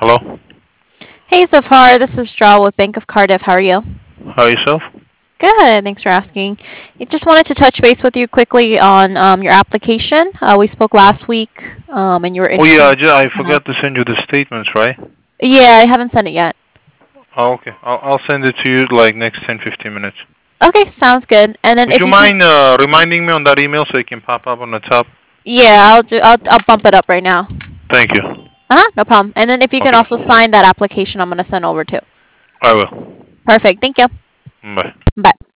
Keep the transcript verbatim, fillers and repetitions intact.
Hello. Hey Zafar, this is Straw with Bank of Cardiff. How are you? How are yourself? Good, thanks for asking. I just wanted to touch base with you quickly on um, your application. Uh, we spoke last week, um, and you were Oh yeah, interested. I, ju- I In uh, forgot to send you the statements, right? yeah, I haven't sent it yet. Oh, okay. I'll, I'll send it to you like next ten, fifteen minutes. Okay, sounds good. And then Would if you you can, mind uh, reminding me on that email so it can pop up on the top? yeah, I'll do. I'll, I'll bump it up right now. Thank you. Uh huh, no problem. And then if you can also Okay. sign that application, I'm gonna send over too. I will. Perfect. Thank you. Bye. Bye.